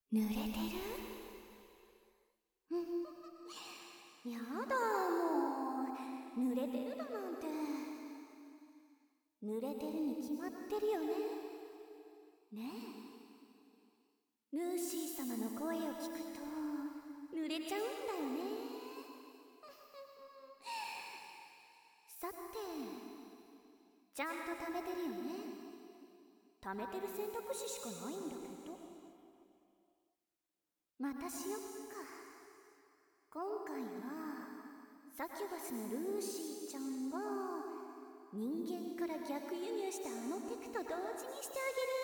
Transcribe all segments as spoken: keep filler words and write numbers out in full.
濡れてる？やだもう、濡れてるだなんて。濡れてるに決まってるよね。ねえ、ルーシー様の声を聞くと濡れちゃうんだよね。さて、ちゃんと貯めてるよね。貯めてる選択肢しかないんだけど。またしよっか。今回はサキュバスのルーシーちゃんが人間から逆輸入したあのテクと同時にして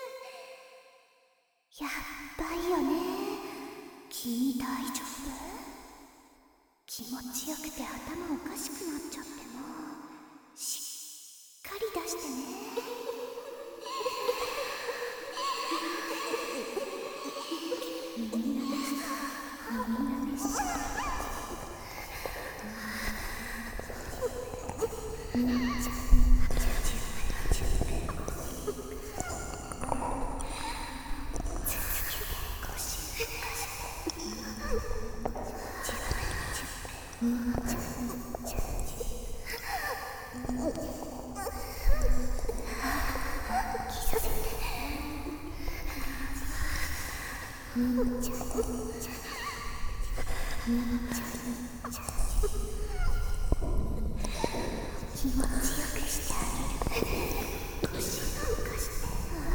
あげる。やっばいよね。君大丈夫？気持ちよくて頭おかしくなっちゃってもしっかり出してね。気持ちよくしてあげる。腰なんかして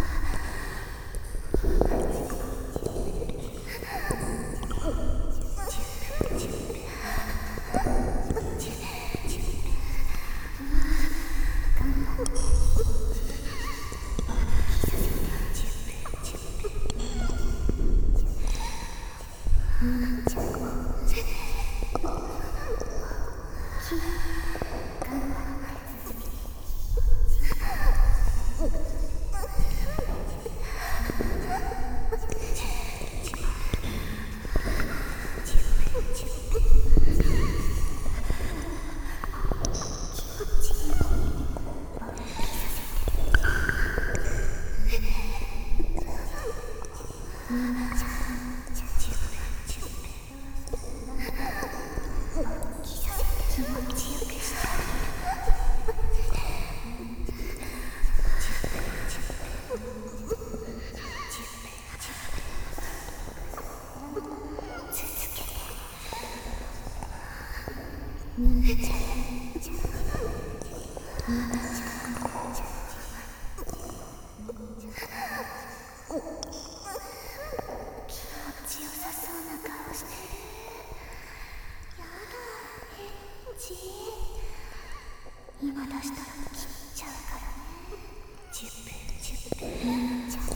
今出したら切っちゃうからね。チュップチュップチャ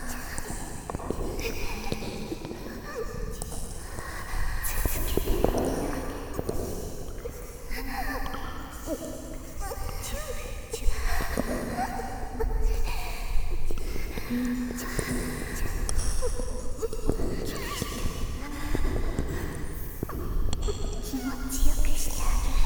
続けてチュップチュッ気持ちよくしてあげる。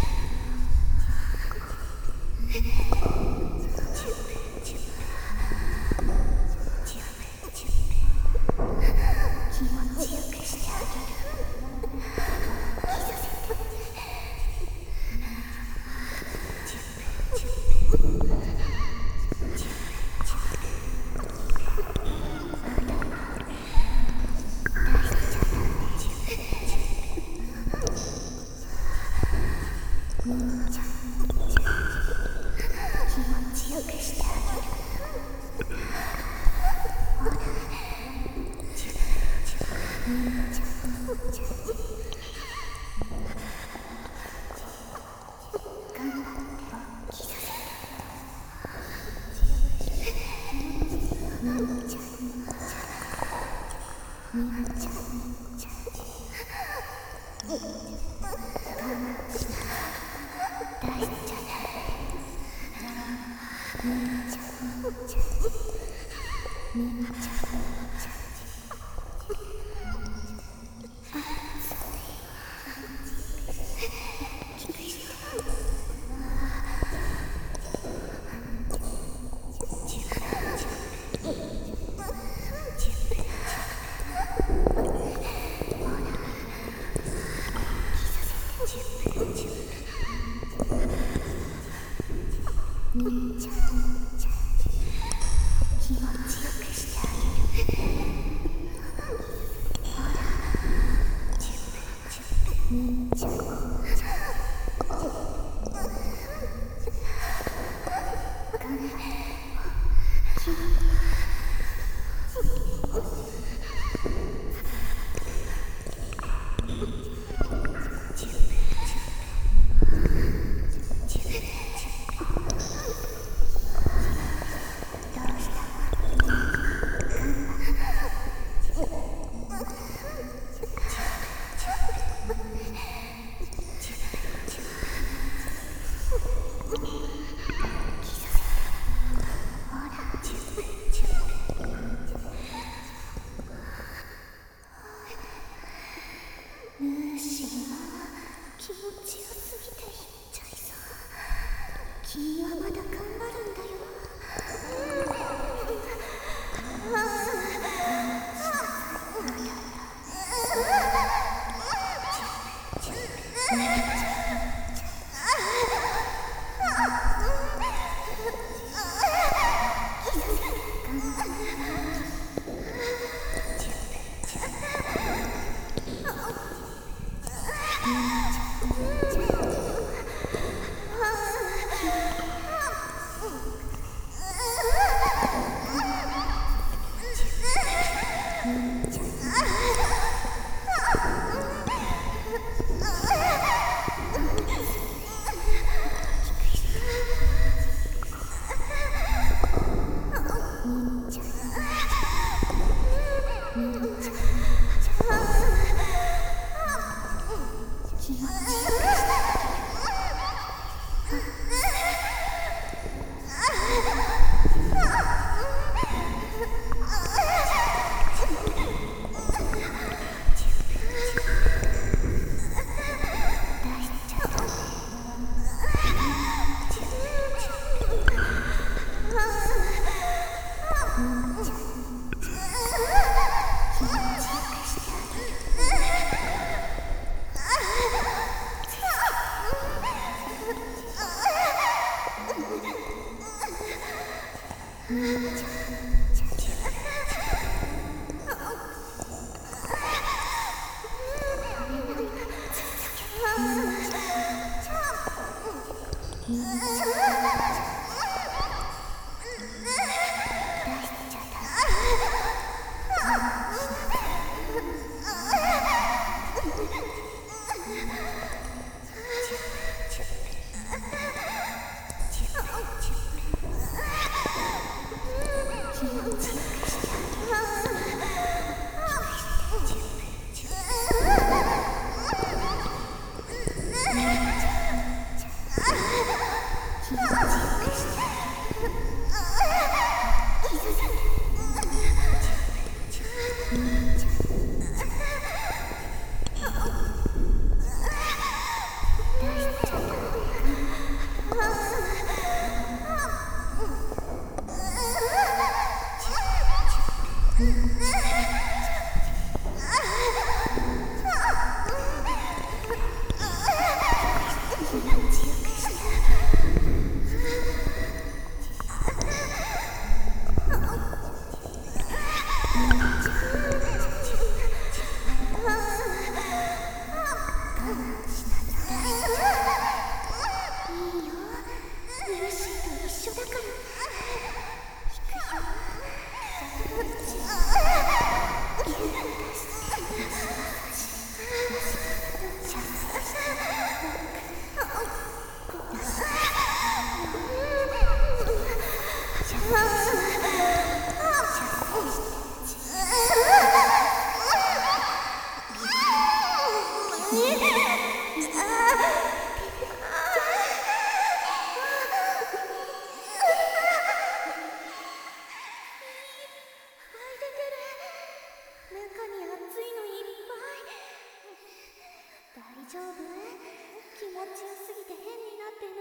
丈夫？気持ちよすぎて変になって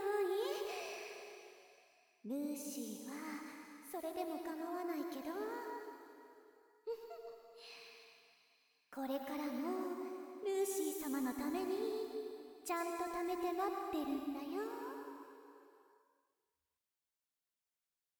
ない？ルーシーはそれでも構わないけどこれからもルーシー様のためにちゃんと貯めて待ってるんだよ。